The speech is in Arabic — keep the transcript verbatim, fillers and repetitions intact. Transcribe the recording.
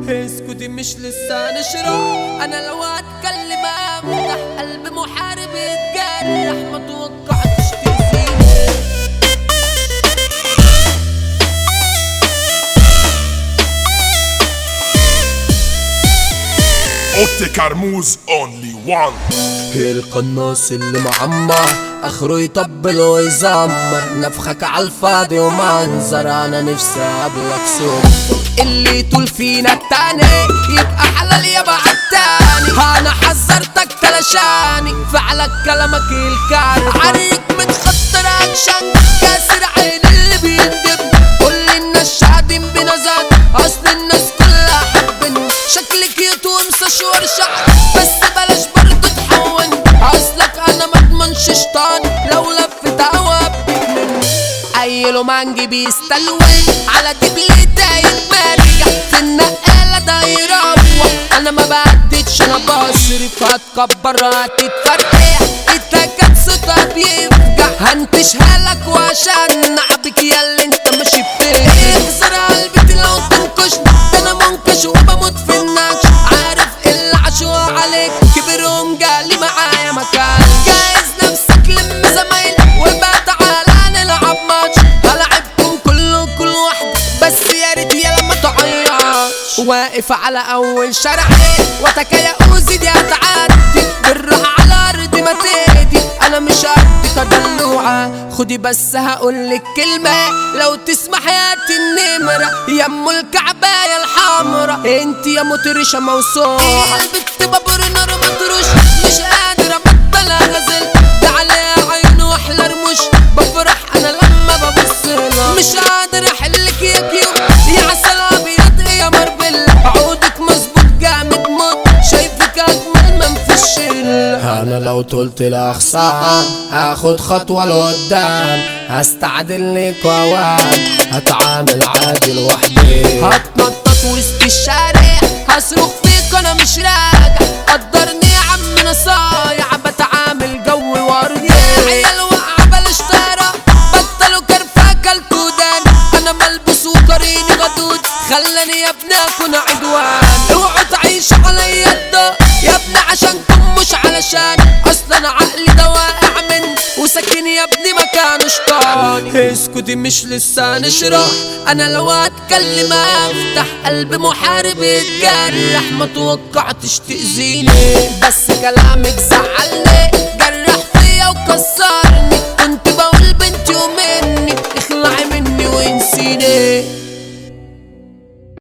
اسكتي مش لسه نشرح، انا لو اتكلم افتح قلب محارب يتجرح، ما توقعتش تأذيني. اوتي كرموز اونلي وان. القناص اللي معمر اخره يطبل ويزمر، نفخك عالفاضي ومنظر، انا نفسي اقابلك سوق اللي طول فينا التاني يبقى حلال يبقى عالتاني. انا حذرتك تلاشاني فعلك كلامك الكارثة، عليك متخطر اكشن كاسر عين اللي بيندب، كل الناس شاهدين بنزات اصل الناس كلها حبني، شكلك يتوم شور شعر بس بلاش برضه تحون، اصلك انا مضمنش شيطان لو لفت هوابك مني. عيله مانجي بيستلوي على دبلي دايت مرجع في النقالة ده يروح، انا ما بعدتش انا بصرف، هتكبر هتتفرقع اتاكد صوتها بيفجع، هنتشها لك وعشان نعبك ياللي انت ماشي بتجري. اكسر قلبتي لو تنكشني ده انا منكش وبموت في النكش، عارف اللي عاشوا عليك كبرهم جالي معايا مكان، جايز نفسك لم زمايلك وبقى تعالى نلعب ماتش، هلعبكم كله كل واحد بس يا ريت يا لما تعيطش. واقف على اول شارع وتكايا اوزي دي هتعدي بالراحة على ارضي ما تهدي، انا مش قدك دلوعة خدي بس هقولك كلمة لو تسمح يا النمرة يا ام الكعباية الحمرا، انت يا مطرشة موسوعة البت بابور نار مطروش، مش قادر ابطل غزل ده عليها عين واحلى رموش، بفرح انا لما ببصلها، مش قادر احلك يا كيوت يا عسل ابيض يا مربل، عودك مظبوط جامد موت، شايفك اجمل من في الشله. انا لو طولت الاخصام هاخد خطوه لقدام، هستعدل لك واوام، هتعامل عادي لوحدي، هتنطط وسط الشارع هصرخ فيك انا مش راجع، قدرني يا عم نصايع بتعامل جو وردي، عيال واقعه بلاش طيره بطلوا كرفه كلتوا دان، انا ملبوس وقريني غدود خلاني يا ابني اكون عدوان، اوعوا تعيشوا عليا الضوء يا ابني عشانكم مش علشان، اصلا عقلي ده واقع من وساكن يا ابني مكانه شطاني. اسكتي مش لسه نشرح، انا لو اتكلم افتح قلب محارب يتجرح، ما توقعتش تأذيني بس كلامك زعلني جرح فيا وكسرني، كنت بقول بنتي ومني اخلعي مني وانسيني.